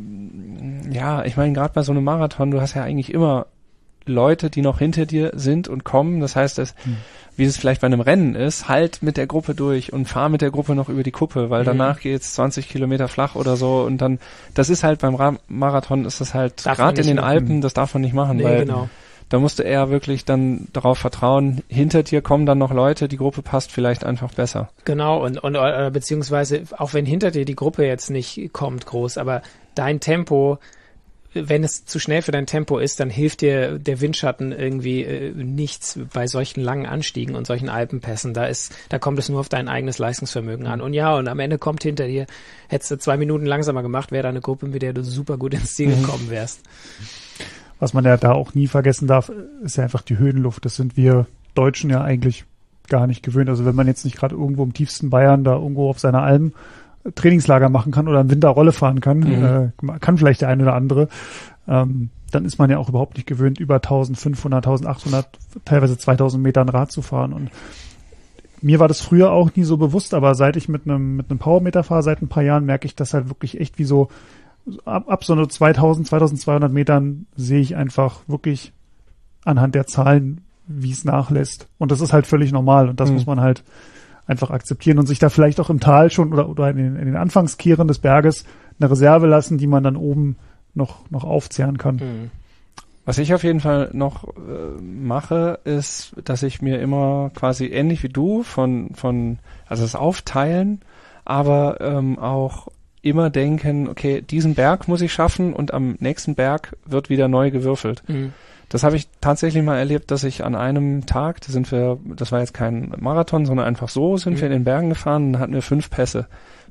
ich meine, gerade bei so einem Marathon, du hast ja eigentlich immer Leute, die noch hinter dir sind und kommen. Das heißt, wie es vielleicht bei einem Rennen ist, halt mit der Gruppe durch und fahr mit der Gruppe noch über die Kuppe, weil danach geht's 20 Kilometer flach oder so und dann, das ist halt beim Marathon, ist das halt, gerade in den Alpen, das darf man nicht machen, weil da musst du eher wirklich dann darauf vertrauen, hinter dir kommen dann noch Leute, die Gruppe passt vielleicht einfach besser. Genau, und beziehungsweise auch wenn hinter dir die Gruppe jetzt nicht kommt groß, aber dein Tempo, wenn es zu schnell für dein Tempo ist, dann hilft dir der Windschatten irgendwie nichts bei solchen langen Anstiegen und solchen Alpenpässen. Da kommt es nur auf dein eigenes Leistungsvermögen an. Und und am Ende kommt hinter dir, hättest du 2 Minuten langsamer gemacht, wäre da eine Gruppe, mit der du super gut ins Ziel gekommen wärst. Was man ja da auch nie vergessen darf, ist ja einfach die Höhenluft. Das sind wir Deutschen ja eigentlich gar nicht gewöhnt. Also wenn man jetzt nicht gerade irgendwo im tiefsten Bayern da irgendwo auf seiner Alm Trainingslager machen kann oder im Winter Rolle fahren kann, kann vielleicht der eine oder andere, dann ist man ja auch überhaupt nicht gewöhnt, über 1500, 1800, teilweise 2000 Metern Rad zu fahren. Und mir war das früher auch nie so bewusst, aber seit ich mit einem Powermeter fahre, seit ein paar Jahren, merke ich das halt wirklich echt wie so, ab so 2000, 2200 Metern sehe ich einfach wirklich anhand der Zahlen, wie es nachlässt. Und das ist halt völlig normal und das muss man halt einfach akzeptieren und sich da vielleicht auch im Tal schon oder in den Anfangskehren des Berges eine Reserve lassen, die man dann oben noch aufzehren kann. Was ich auf jeden Fall noch mache, ist, dass ich mir immer quasi ähnlich wie du also das Aufteilen, aber auch immer denken, okay, diesen Berg muss ich schaffen und am nächsten Berg wird wieder neu gewürfelt. Das habe ich tatsächlich mal erlebt, dass ich an einem Tag, das war jetzt kein Marathon, sondern einfach so, sind wir in den Bergen gefahren und hatten wir 5 Pässe.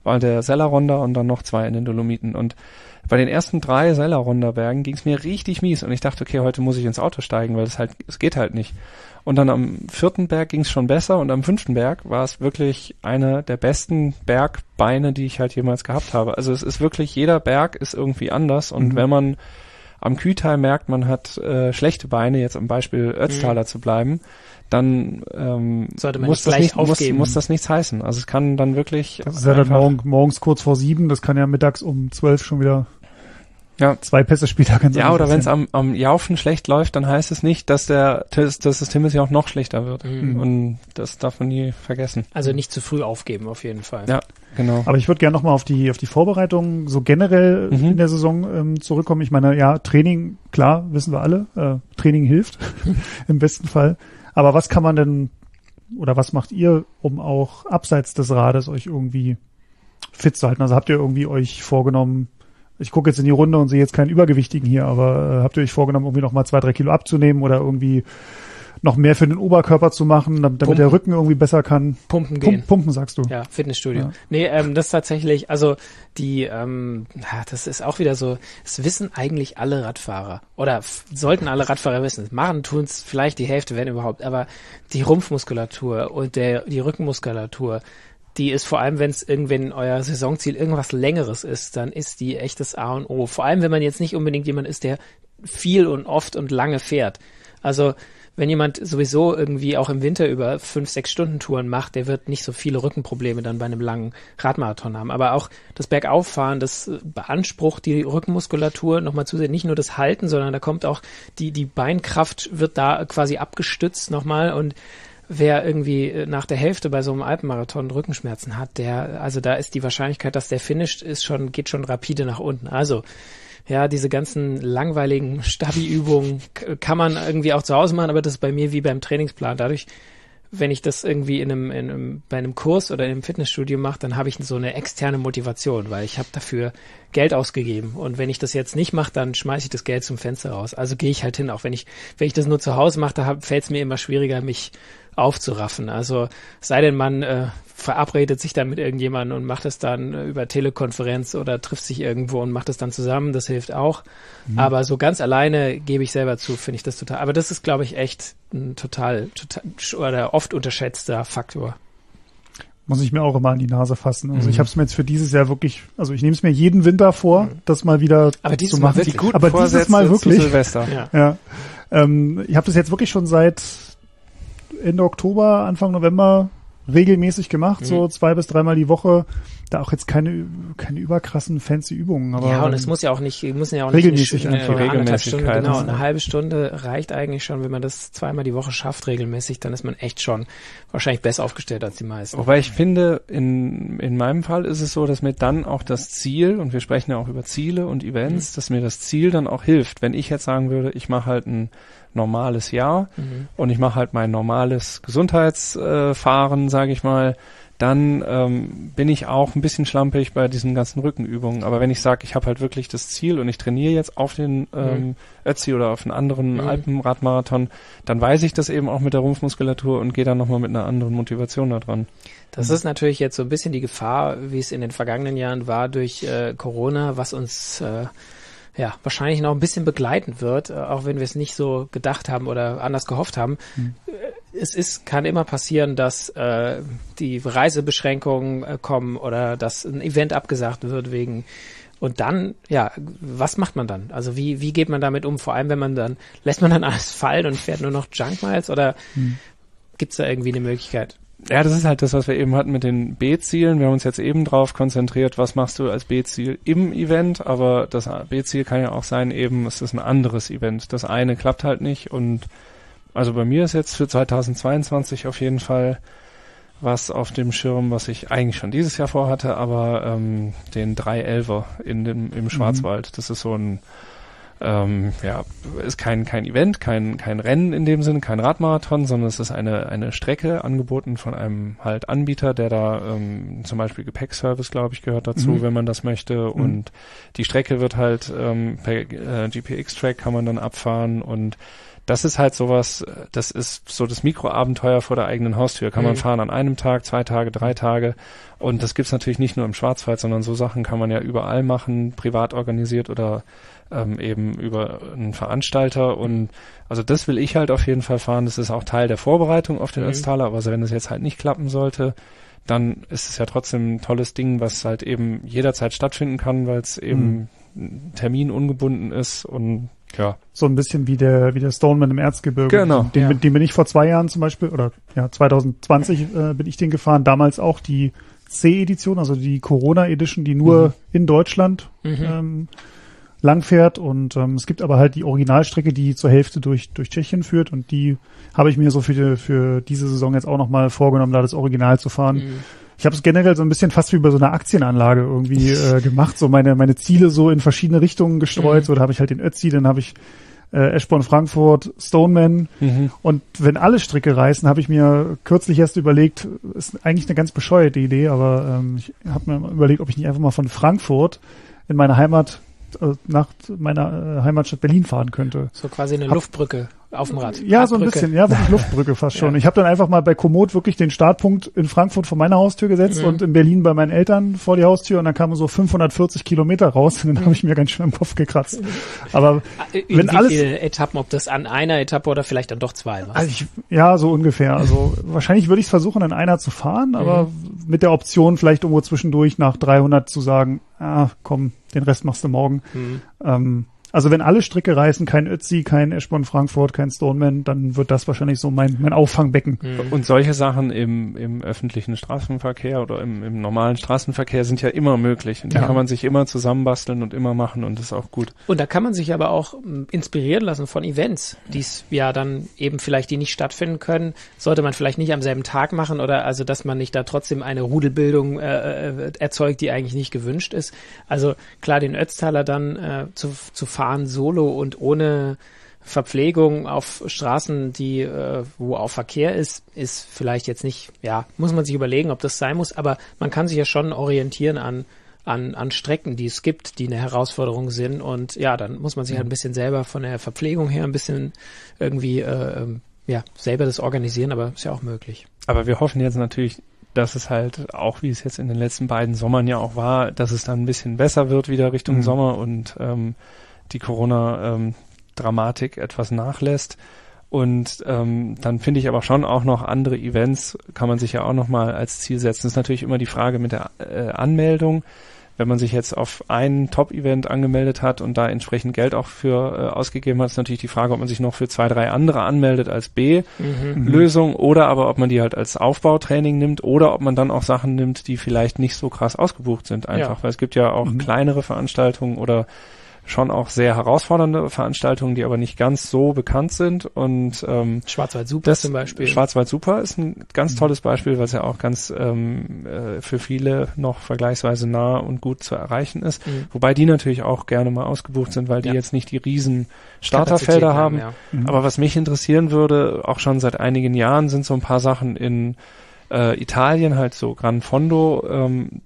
war der Selleronder und dann noch 2 in den Dolomiten. Und bei den ersten 3 Selleronderbergen ging es mir richtig mies und ich dachte, okay, heute muss ich ins Auto steigen, weil es geht halt nicht. Und dann am 4. Berg ging es schon besser und am 5. Berg war es wirklich einer der besten Bergbeine, die ich halt jemals gehabt habe. Also es ist wirklich, jeder Berg ist irgendwie anders und wenn man am Kühtal merkt, man hat schlechte Beine, jetzt am Beispiel Ötztaler zu bleiben, dann muss das nichts heißen. Also es kann dann wirklich... Das ist ja dann morgens kurz vor 7, das kann ja mittags um 12 schon wieder 2 Pässe später ganz ja, oder wenn es am Jaufen schlecht läuft, dann heißt es nicht, dass das Timothy auch noch schlechter wird. Und das darf man nie vergessen. Also nicht zu früh aufgeben, auf jeden Fall. Ja, genau. Aber ich würde gerne nochmal auf die Vorbereitung so generell in der Saison zurückkommen. Ich meine, ja, Training, klar, wissen wir alle, Training hilft im besten Fall. Aber was kann man denn oder was macht ihr, um auch abseits des Rades euch irgendwie fit zu halten? Also habt ihr irgendwie euch vorgenommen, ich gucke jetzt in die Runde und sehe jetzt keinen Übergewichtigen hier, aber habt ihr euch vorgenommen, irgendwie noch mal 2-3 Kilo abzunehmen oder irgendwie noch mehr für den Oberkörper zu machen, damit der Rücken irgendwie besser kann? Pumpen gehen. Pumpen, sagst du? Ja, Fitnessstudio. Ja. Nee, das ist tatsächlich, also das ist auch wieder so, das wissen eigentlich alle Radfahrer oder sollten alle Radfahrer wissen. Machen tun es vielleicht die Hälfte, wenn überhaupt, aber die Rumpfmuskulatur und die Rückenmuskulatur, die ist vor allem, wenn es irgendwann euer Saisonziel irgendwas Längeres ist, dann ist die echtes A und O. Vor allem, wenn man jetzt nicht unbedingt jemand ist, der viel und oft und lange fährt. Also wenn jemand sowieso irgendwie auch im Winter über 5-6 Stunden Touren macht, der wird nicht so viele Rückenprobleme dann bei einem langen Radmarathon haben. Aber auch das Bergauffahren, das beansprucht die Rückenmuskulatur nochmal zusätzlich, nicht nur das Halten, sondern da kommt auch die Beinkraft wird da quasi abgestützt nochmal und wer irgendwie nach der Hälfte bei so einem Alpenmarathon Rückenschmerzen hat, da ist die Wahrscheinlichkeit, dass der finisht, geht schon rapide nach unten. Also, ja, diese ganzen langweiligen Stabi-Übungen kann man irgendwie auch zu Hause machen, aber das ist bei mir wie beim Trainingsplan. Dadurch, wenn ich das irgendwie bei einem Kurs oder in einem Fitnessstudio mache, dann habe ich so eine externe Motivation, weil ich habe dafür Geld ausgegeben. Und wenn ich das jetzt nicht mache, dann schmeiße ich das Geld zum Fenster raus. Also gehe ich halt hin, auch wenn ich das nur zu Hause mache, da fällt es mir immer schwieriger, mich aufzuraffen. Also sei denn, man verabredet sich dann mit irgendjemandem und macht es dann über Telekonferenz oder trifft sich irgendwo und macht es dann zusammen, das hilft auch. Aber so ganz alleine gebe ich selber zu, finde ich das total. Aber das ist, glaube ich, echt ein total oder oft unterschätzter Faktor. Muss ich mir auch immer an die Nase fassen. Also ich habe es mir jetzt für dieses Jahr wirklich, also ich nehme es mir jeden Winter vor, das mal wieder aber dieses zu Mal machen. wirklich gut. Aber dieses Mal wirklich. Zu Silvester. Ja. Ich habe das jetzt wirklich schon seit Ende Oktober, Anfang November regelmäßig gemacht, so 2 bis 3 Mal die Woche. Da auch jetzt keine überkrassen fancy Übungen. Aber ja, und es muss ja auch nicht regelmäßig eine Regelmäßigkeit. Stunde, genau, eine halbe Stunde reicht eigentlich schon, wenn man das 2-mal die Woche schafft regelmäßig, dann ist man echt schon wahrscheinlich besser aufgestellt als die meisten. Wobei ich finde, in meinem Fall ist es so, dass mir dann auch das Ziel, und wir sprechen ja auch über Ziele und Events, dass mir das Ziel dann auch hilft. Wenn ich jetzt sagen würde, ich mache halt ein normales Jahr und ich mache halt mein normales Gesundheitsfahren, sage ich mal, dann bin ich auch ein bisschen schlampig bei diesen ganzen Rückenübungen. Aber wenn ich sage, ich habe halt wirklich das Ziel und ich trainiere jetzt auf den Ötzi oder auf einen anderen Alpenradmarathon, dann weiß ich das eben auch mit der Rumpfmuskulatur und gehe dann nochmal mit einer anderen Motivation da dran. Das ist natürlich jetzt so ein bisschen die Gefahr, wie es in den vergangenen Jahren war durch Corona, was uns wahrscheinlich noch ein bisschen begleiten wird, auch wenn wir es nicht so gedacht haben oder anders gehofft haben. Kann immer passieren, dass die Reisebeschränkungen kommen oder dass ein Event abgesagt wird und dann, was macht man dann? Also wie geht man damit um? Vor allem, lässt man dann alles fallen und fährt nur noch Junk Miles oder gibt's da irgendwie eine Möglichkeit? Ja, das ist halt das, was wir eben hatten mit den B-Zielen. Wir haben uns jetzt eben drauf konzentriert, was machst du als B-Ziel im Event, aber das B-Ziel kann ja auch sein, eben, es ist ein anderes Event. Das eine klappt halt nicht und also bei mir ist jetzt für 2022 auf jeden Fall was auf dem Schirm, was ich eigentlich schon dieses Jahr vorhatte, aber den 311er im Schwarzwald. Das ist so ein ist kein Event, kein Rennen in dem Sinne, kein Radmarathon, sondern es ist eine Strecke angeboten von einem halt Anbieter, der da zum Beispiel Gepäckservice, glaube ich, gehört dazu, wenn man das möchte. Und die Strecke wird halt per GPX-Track kann man dann abfahren und das ist halt sowas, das ist so das Mikroabenteuer vor der eigenen Haustür. Kann man fahren an einem Tag, 2 Tage, 3 Tage. Und das gibt's natürlich nicht nur im Schwarzwald, sondern so Sachen kann man ja überall machen, privat organisiert oder eben über einen Veranstalter. Und also das will ich halt auf jeden Fall fahren. Das ist auch Teil der Vorbereitung auf den Ötztaler. Aber wenn es jetzt halt nicht klappen sollte, dann ist es ja trotzdem ein tolles Ding, was halt eben jederzeit stattfinden kann, weil es eben terminungebunden ist und ja. So ein bisschen wie der Stoneman im Erzgebirge. Genau. Den bin ich vor 2 Jahren zum Beispiel, oder ja, 2020 bin ich den gefahren. Damals auch die C-Edition, also die Corona-Edition, die nur in Deutschland langfährt. Und es gibt aber halt die Originalstrecke, die zur Hälfte durch Tschechien führt. Und die habe ich mir so für diese Saison jetzt auch nochmal vorgenommen, da das Original zu fahren. Ich habe es generell so ein bisschen fast wie bei so einer Aktienanlage irgendwie gemacht, so meine Ziele so in verschiedene Richtungen gestreut. So, da habe ich halt den Ötzi, dann habe ich Eschborn Frankfurt, Stoneman. Und wenn alle Stricke reißen, habe ich mir kürzlich erst überlegt, ist eigentlich eine ganz bescheuerte Idee, aber ich habe mir überlegt, ob ich nicht einfach mal von Frankfurt in meine nach meiner Heimatstadt Berlin fahren könnte. So quasi eine Luftbrücke auf dem Rad. Ja, so ein bisschen, ja, wirklich Luftbrücke fast schon. Ja. Ich habe dann einfach mal bei Komoot wirklich den Startpunkt in Frankfurt vor meiner Haustür gesetzt und in Berlin bei meinen Eltern vor die Haustür und dann kamen so 540 Kilometer raus und dann habe ich mir ganz schön im Kopf gekratzt. Aber wenn wie alles... viele Etappen, ob das an einer Etappe oder vielleicht dann doch 2 war? Also ja, so ungefähr. Also wahrscheinlich würde ich es versuchen, an einer zu fahren, aber mit der Option vielleicht irgendwo zwischendurch nach 300 zu sagen, komm, den Rest machst du morgen. Also wenn alle Stricke reißen, kein Ötzi, kein Eschborn Frankfurt, kein Stoneman, dann wird das wahrscheinlich so mein Auffangbecken. Und solche Sachen im öffentlichen Straßenverkehr oder im normalen Straßenverkehr sind ja immer möglich. Und die kann man sich immer zusammenbasteln und immer machen und das ist auch gut. Und da kann man sich aber auch inspirieren lassen von Events, die es ja dann eben vielleicht, die nicht stattfinden können, sollte man vielleicht nicht am selben Tag machen oder also, dass man nicht da trotzdem eine Rudelbildung erzeugt, die eigentlich nicht gewünscht ist. Also klar, den Ötztaler dann zu fahren solo und ohne Verpflegung auf Straßen, die wo auch Verkehr ist vielleicht jetzt nicht, muss man sich überlegen, ob das sein muss, aber man kann sich ja schon orientieren an Strecken, die es gibt, die eine Herausforderung sind und dann muss man sich halt ein bisschen selber von der Verpflegung her ein bisschen irgendwie selber das organisieren, aber ist ja auch möglich. Aber wir hoffen jetzt natürlich, dass es halt auch, wie es jetzt in den letzten beiden Sommern ja auch war, dass es dann ein bisschen besser wird wieder Richtung Sommer und die Corona-Dramatik etwas nachlässt. Und dann finde ich aber schon auch noch andere Events, kann man sich ja auch noch mal als Ziel setzen. Das ist natürlich immer die Frage mit der Anmeldung. Wenn man sich jetzt auf ein Top-Event angemeldet hat und da entsprechend Geld auch für ausgegeben hat, ist natürlich die Frage, ob man sich noch für 2, 3 andere anmeldet als B-Lösung oder aber ob man die halt als Aufbautraining nimmt oder ob man dann auch Sachen nimmt, die vielleicht nicht so krass ausgebucht sind einfach. Weil es gibt ja auch kleinere Veranstaltungen oder schon auch sehr herausfordernde Veranstaltungen, die aber nicht ganz so bekannt sind und Schwarzwald Super zum Beispiel. Schwarzwald Super ist ein ganz tolles Beispiel, weil es ja auch ganz für viele noch vergleichsweise nah und gut zu erreichen ist. Wobei die natürlich auch gerne mal ausgebucht sind, weil die jetzt nicht die riesen Starterfelder haben. Aber was mich interessieren würde, auch schon seit einigen Jahren, sind so ein paar Sachen in Italien, halt so Gran Fondo,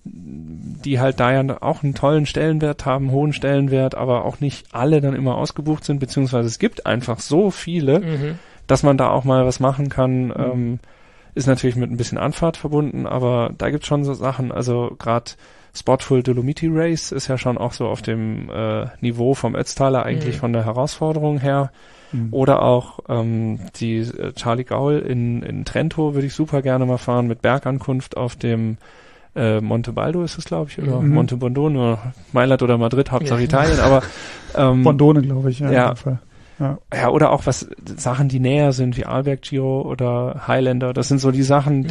die halt da ja auch einen tollen Stellenwert haben, hohen Stellenwert, aber auch nicht alle dann immer ausgebucht sind, beziehungsweise es gibt einfach so viele, dass man da auch mal was machen kann. Ist natürlich mit ein bisschen Anfahrt verbunden, aber da gibt's schon so Sachen, also gerade Spotful Dolomiti Race ist ja schon auch so auf dem Niveau vom Ötztaler eigentlich von der Herausforderung her. Oder auch die Charlie Gaul in Trento würde ich super gerne mal fahren mit Bergankunft auf dem Monte Baldo ist es, glaube ich, oder Monte Bondone, Mailand oder Madrid, Hauptsache Italien, aber Bondone, glaube ich, in dem Fall. Ja, oder auch Sachen, die näher sind, wie Arlberg Giro oder Highlander, das sind so die Sachen,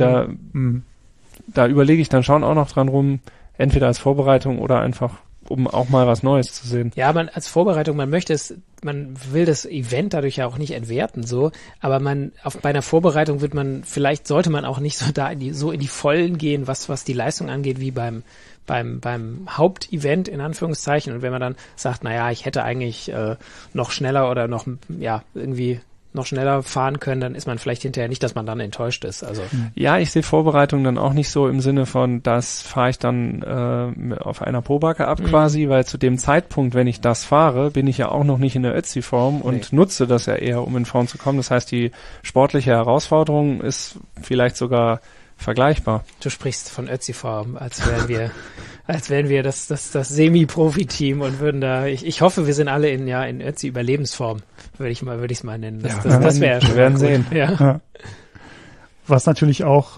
da überlege ich dann schon auch noch dran rum, entweder als Vorbereitung oder einfach um auch mal was Neues zu sehen. Ja, als Vorbereitung, man will das Event dadurch ja auch nicht entwerten, so, aber bei einer Vorbereitung sollte man auch nicht so in die Vollen gehen, was die Leistung angeht, wie beim Hauptevent, in Anführungszeichen. Und wenn man dann sagt, naja, ich hätte eigentlich noch schneller oder noch, irgendwie noch schneller fahren können, dann ist man vielleicht hinterher nicht, dass man dann enttäuscht ist. Also Ja, ich sehe Vorbereitung dann auch nicht so im Sinne von, das fahre ich dann auf einer Probacke ab quasi, weil zu dem Zeitpunkt, wenn ich das fahre, bin ich ja auch noch nicht in der Ötzi-Form und nutze das ja eher, um in Form zu kommen. Das heißt, die sportliche Herausforderung ist vielleicht sogar vergleichbar. du sprichst von Ötzi-Form, als wären wir das Semi-Profi-Team und würden da, ich hoffe, wir sind alle in Ötzi-Überlebensform, würde ich es mal nennen. Das wäre ja schon wir werden cool. sehen. Ja. Was natürlich auch,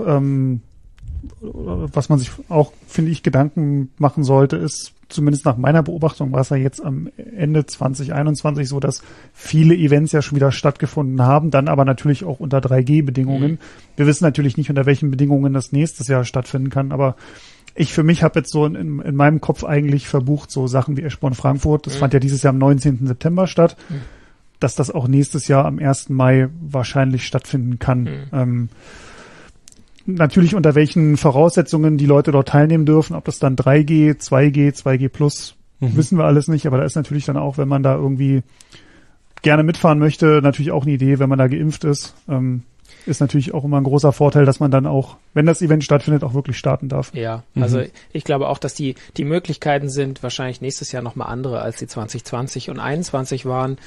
was man sich auch, finde ich, Gedanken machen sollte, ist, zumindest nach meiner Beobachtung war es ja jetzt am Ende 2021 so, dass viele Events ja schon wieder stattgefunden haben, dann aber natürlich auch unter 3G-Bedingungen. Wir wissen natürlich nicht, unter welchen Bedingungen das nächstes Jahr stattfinden kann, aber ich für mich habe jetzt so in meinem Kopf eigentlich verbucht, so Sachen wie Eschborn Frankfurt, das fand ja dieses Jahr am 19. September statt, dass das auch nächstes Jahr am 1. Mai wahrscheinlich stattfinden kann. Natürlich unter welchen Voraussetzungen die Leute dort teilnehmen dürfen, ob das dann 3G, 2G, 2G plus, wissen wir alles nicht, aber da ist natürlich dann auch, wenn man da irgendwie gerne mitfahren möchte, natürlich auch eine Idee, wenn man da geimpft ist, ist natürlich auch immer ein großer Vorteil, dass man dann auch, wenn das Event stattfindet, auch wirklich starten darf. Ja, also ich glaube auch, dass die Möglichkeiten sind wahrscheinlich nächstes Jahr nochmal andere, als die 2020 und 2021 waren.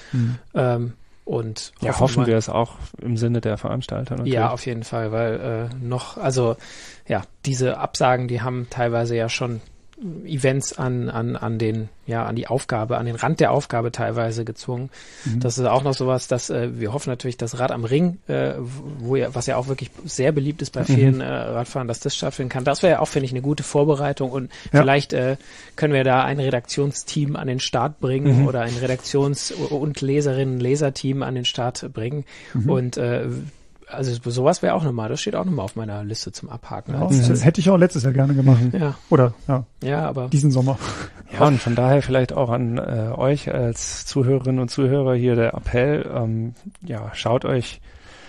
Und hoffen wir es auch im Sinne der Veranstalter natürlich. Ja, auf jeden Fall, weil diese Absagen, die haben teilweise ja schon Events an die Aufgabe, an den Rand der Aufgabe teilweise gezwungen. Das ist auch noch sowas, dass wir hoffen natürlich, dass Rad am Ring, was ja auch wirklich sehr beliebt ist bei vielen Radfahrern, dass das stattfinden kann. Das wäre ja auch, finde ich, eine gute Vorbereitung und vielleicht können wir da ein Redaktionsteam an den Start bringen oder ein Redaktions- und Leserinnen-Leserteam an den Start bringen und also sowas wäre auch nochmal, das steht auch nochmal auf meiner Liste zum Abhaken. Ja, hätte ich auch letztes Jahr gerne gemacht. Ja. Oder, aber diesen Sommer. Ja, und von daher vielleicht auch an euch als Zuhörerinnen und Zuhörer hier der Appell, schaut euch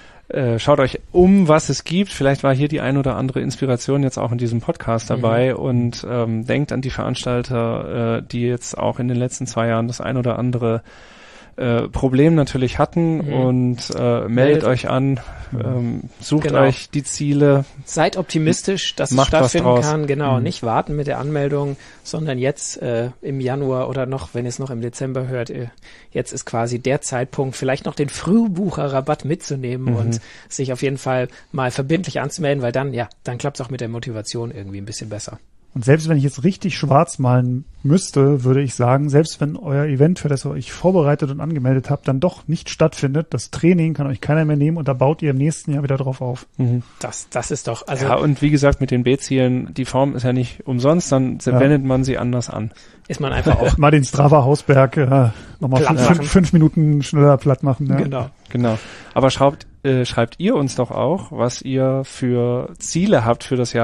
um, was es gibt. Vielleicht war hier die ein oder andere Inspiration jetzt auch in diesem Podcast dabei und denkt an die Veranstalter, die jetzt auch in den letzten 2 Jahren das ein oder andere Problem natürlich hatten und meldet euch an, sucht euch die Ziele. Seid optimistisch, dass es stattfinden kann. Genau, nicht warten mit der Anmeldung, sondern jetzt im Januar oder noch, wenn ihr es noch im Dezember hört, jetzt ist quasi der Zeitpunkt, vielleicht noch den Frühbucherrabatt mitzunehmen und sich auf jeden Fall mal verbindlich anzumelden, weil dann klappt es auch mit der Motivation irgendwie ein bisschen besser. Und selbst wenn ich jetzt richtig schwarz malen müsste, würde ich sagen, selbst wenn euer Event, für das ihr euch vorbereitet und angemeldet habt, dann doch nicht stattfindet, das Training kann euch keiner mehr nehmen und da baut ihr im nächsten Jahr wieder drauf auf. Das ist doch, also. Ja, und wie gesagt, mit den B-Zielen, die Form ist ja nicht umsonst, dann wendet man sie anders an. Ist man einfach auch. Mal den Strava Hausberg nochmal 5 Minuten schneller platt machen. Ja. Genau. Aber schreibt ihr uns doch auch, was ihr für Ziele habt für das Jahr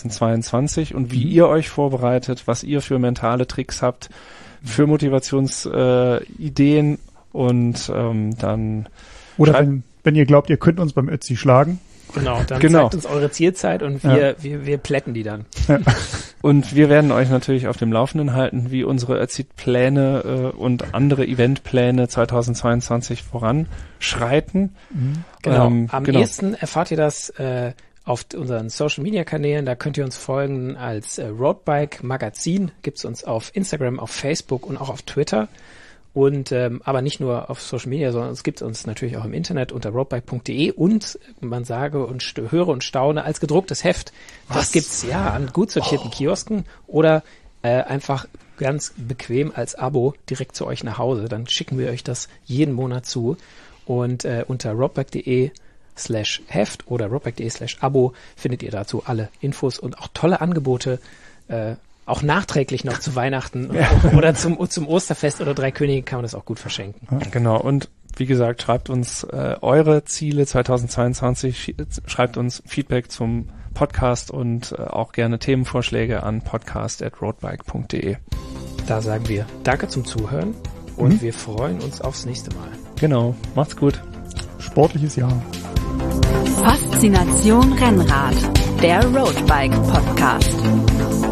2022 und wie ihr euch vorbereitet, was ihr für mentale Tricks habt, für Motivationsideen und dann... Oder wenn ihr glaubt, ihr könnt uns beim Ötzi schlagen. Genau, dann zeigt uns eure Zielzeit und wir plätten die dann. Ja. Und wir werden euch natürlich auf dem Laufenden halten, wie unsere Ötzi-Pläne und andere Eventpläne 2022 voranschreiten. Genau. Am ehesten erfahrt ihr das auf unseren Social-Media-Kanälen. Da könnt ihr uns folgen als Roadbike Magazin. Gibt's uns auf Instagram, auf Facebook und auch auf Twitter. Und aber nicht nur auf Social Media, sondern es gibt uns natürlich auch im Internet unter roadbike.de und man sage und höre und staune als gedrucktes Heft. Das gibt's an gut sortierten Kiosken oder einfach ganz bequem als Abo direkt zu euch nach Hause. Dann schicken wir euch das jeden Monat zu und unter roadbike.de/Heft oder roadbike.de/Abo findet ihr dazu alle Infos und auch tolle Angebote. Auch nachträglich noch zu Weihnachten oder zum Osterfest oder 3 Könige kann man das auch gut verschenken. Genau, und wie gesagt, schreibt uns eure Ziele 2022, schreibt uns Feedback zum Podcast und auch gerne Themenvorschläge an podcast@roadbike.de. Da sagen wir Danke zum Zuhören und wir freuen uns aufs nächste Mal. Genau, macht's gut. Sportliches Jahr. Faszination Rennrad, der Roadbike Podcast.